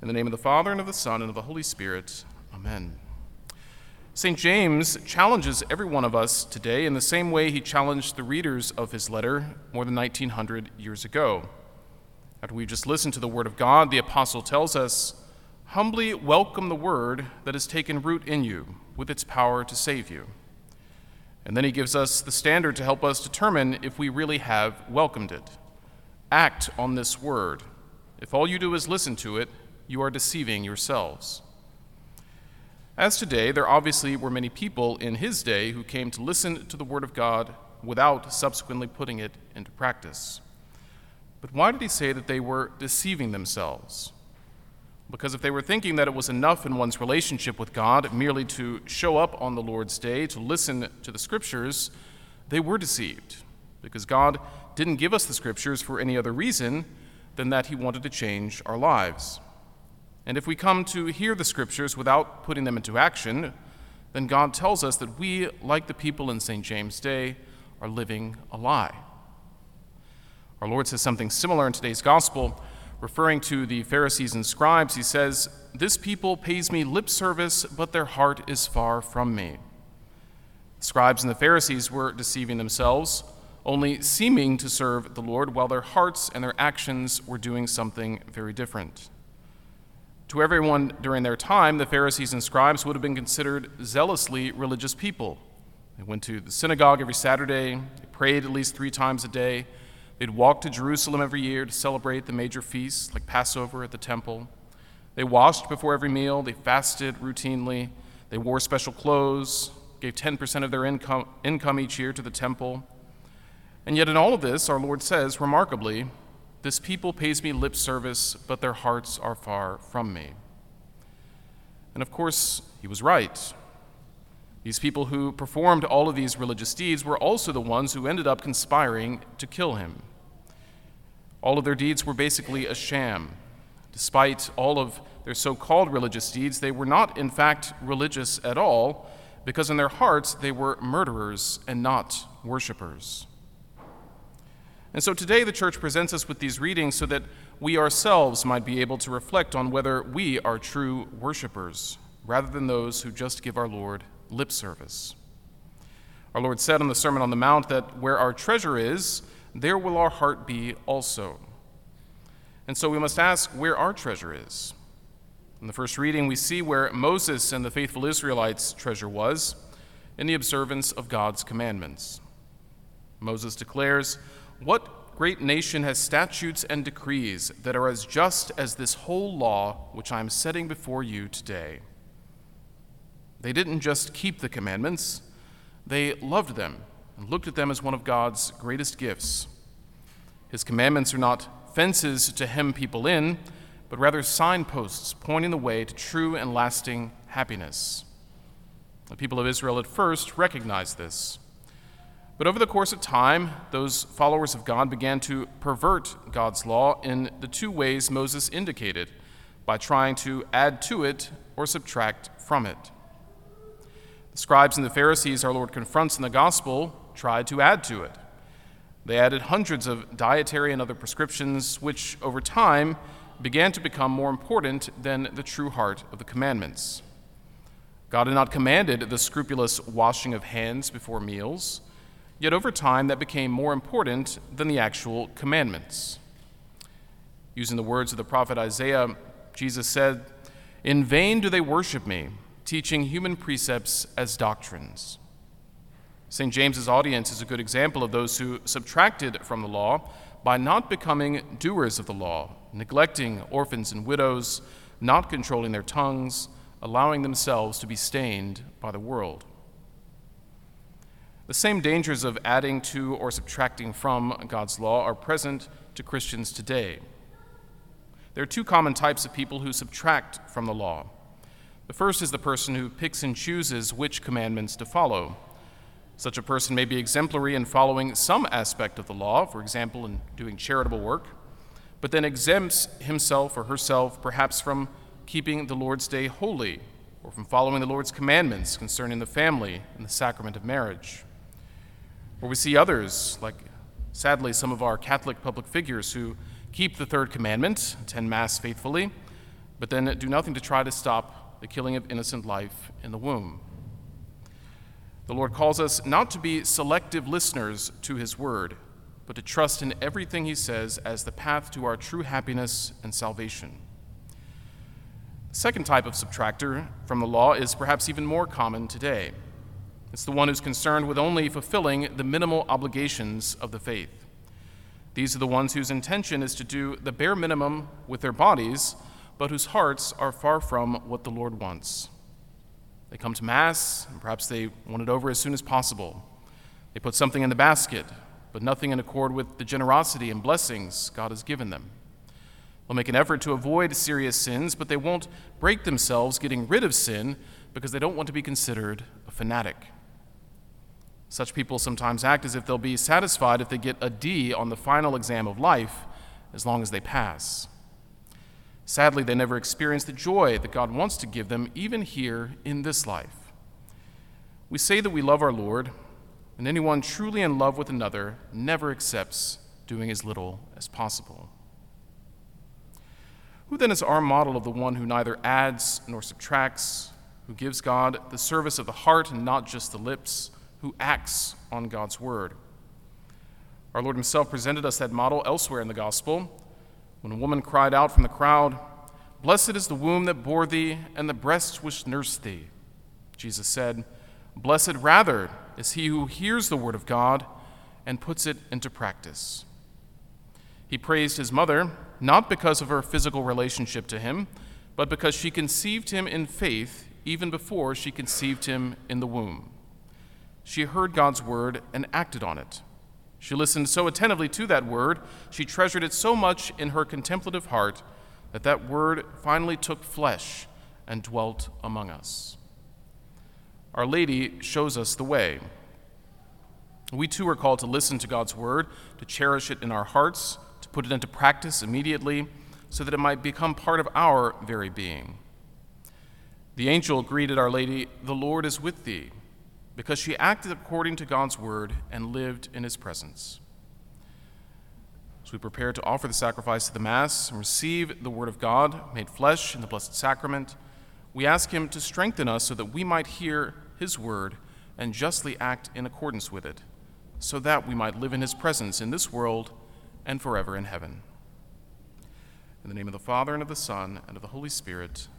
In the name of the Father, and of the Son, and of the Holy Spirit. Amen. St. James challenges every one of us today in the same way he challenged the readers of his letter more than 1900 years ago. After we've just listened to the word of God, the apostle tells us, "Humbly welcome the word that has taken root in you with its power to save you." And then he gives us the standard to help us determine if we really have welcomed it. Act on this word. If all you do is listen to it, you are deceiving yourselves. As today, there obviously were many people in his day who came to listen to the word of God without subsequently putting it into practice. But why did he say that they were deceiving themselves? Because if they were thinking that it was enough in one's relationship with God merely to show up on the Lord's day, to listen to the Scriptures, they were deceived, because God didn't give us the Scriptures for any other reason than that he wanted to change our lives. And if we come to hear the Scriptures without putting them into action, then God tells us that we, like the people in St. James' day, are living a lie. Our Lord says something similar in today's Gospel. Referring to the Pharisees and scribes, he says, "This people pays me lip service, but their heart is far from me." The scribes and the Pharisees were deceiving themselves, only seeming to serve the Lord, while their hearts and their actions were doing something very different. To everyone during their time, the Pharisees and scribes would have been considered zealously religious people. They went to the synagogue every Saturday, they prayed at least 3 times a day, they'd walk to Jerusalem every year to celebrate the major feasts like Passover at the temple. They washed before every meal, they fasted routinely, they wore special clothes, gave 10% of their income each year to the temple. And yet in all of this, our Lord says, remarkably, "This people pays me lip service, but their hearts are far from me." And of course, he was right. These people who performed all of these religious deeds were also the ones who ended up conspiring to kill him. All of their deeds were basically a sham. Despite all of their so-called religious deeds, they were not, in fact, religious at all, because in their hearts they were murderers and not worshipers. And so today the church presents us with these readings so that we ourselves might be able to reflect on whether we are true worshipers, rather than those who just give our Lord lip service. Our Lord said on the Sermon on the Mount that where our treasure is, there will our heart be also. And so we must ask where our treasure is. In the first reading, we see where Moses and the faithful Israelites' treasure was, in the observance of God's commandments. Moses declares, "What great nation has statutes and decrees that are as just as this whole law which I am setting before you today?" They didn't just keep the commandments, they loved them and looked at them as one of God's greatest gifts. His commandments are not fences to hem people in, but rather signposts pointing the way to true and lasting happiness. The people of Israel at first recognized this. But over the course of time, those followers of God began to pervert God's law in the 2 ways Moses indicated, by trying to add to it or subtract from it. The scribes and the Pharisees our Lord confronts in the gospel tried to add to it. They added hundreds of dietary and other prescriptions, which over time began to become more important than the true heart of the commandments. God had not commanded the scrupulous washing of hands before meals, yet over time that became more important than the actual commandments. Using the words of the prophet Isaiah, Jesus said, "In vain do they worship me, teaching human precepts as doctrines." St. James's audience is a good example of those who subtracted from the law by not becoming doers of the law, neglecting orphans and widows, not controlling their tongues, allowing themselves to be stained by the world. The same dangers of adding to or subtracting from God's law are present to Christians today. There are 2 common types of people who subtract from the law. The first is the person who picks and chooses which commandments to follow. Such a person may be exemplary in following some aspect of the law, for example, in doing charitable work, but then exempts himself or herself perhaps from keeping the Lord's day holy, or from following the Lord's commandments concerning the family and the sacrament of marriage. Or we see others, like sadly some of our Catholic public figures, who keep the 3rd commandment, attend Mass faithfully, but then do nothing to try to stop the killing of innocent life in the womb. The Lord calls us not to be selective listeners to his word, but to trust in everything he says as the path to our true happiness and salvation. The second type of subtractor from the law is perhaps even more common today. It's the one who's concerned with only fulfilling the minimal obligations of the faith. These are the ones whose intention is to do the bare minimum with their bodies, but whose hearts are far from what the Lord wants. They come to Mass, and perhaps they want it over as soon as possible. They put something in the basket, but nothing in accord with the generosity and blessings God has given them. They'll make an effort to avoid serious sins, but they won't break themselves getting rid of sin because they don't want to be considered a fanatic. Such people sometimes act as if they'll be satisfied if they get a D on the final exam of life, as long as they pass. Sadly, they never experience the joy that God wants to give them, even here in this life. We say that we love our Lord, and anyone truly in love with another never accepts doing as little as possible. Who then is our model of the one who neither adds nor subtracts, who gives God the service of the heart and not just the lips, who acts on God's word? Our Lord himself presented us that model elsewhere in the gospel, when a woman cried out from the crowd, "Blessed is the womb that bore thee and the breast which nursed thee." Jesus said, "Blessed rather is he who hears the word of God and puts it into practice." He praised his mother, not because of her physical relationship to him, but because she conceived him in faith even before she conceived him in the womb. She heard God's word and acted on it. She listened so attentively to that word, she treasured it so much in her contemplative heart, that that word finally took flesh and dwelt among us. Our Lady shows us the way. We too are called to listen to God's word, to cherish it in our hearts, to put it into practice immediately, so that it might become part of our very being. The angel greeted Our Lady, "The Lord is with thee," because she acted according to God's word and lived in his presence. As we prepare to offer the sacrifice of the Mass and receive the word of God made flesh in the Blessed Sacrament, we ask him to strengthen us so that we might hear his word and justly act in accordance with it, so that we might live in his presence in this world and forever in heaven. In the name of the Father, and of the Son, and of the Holy Spirit,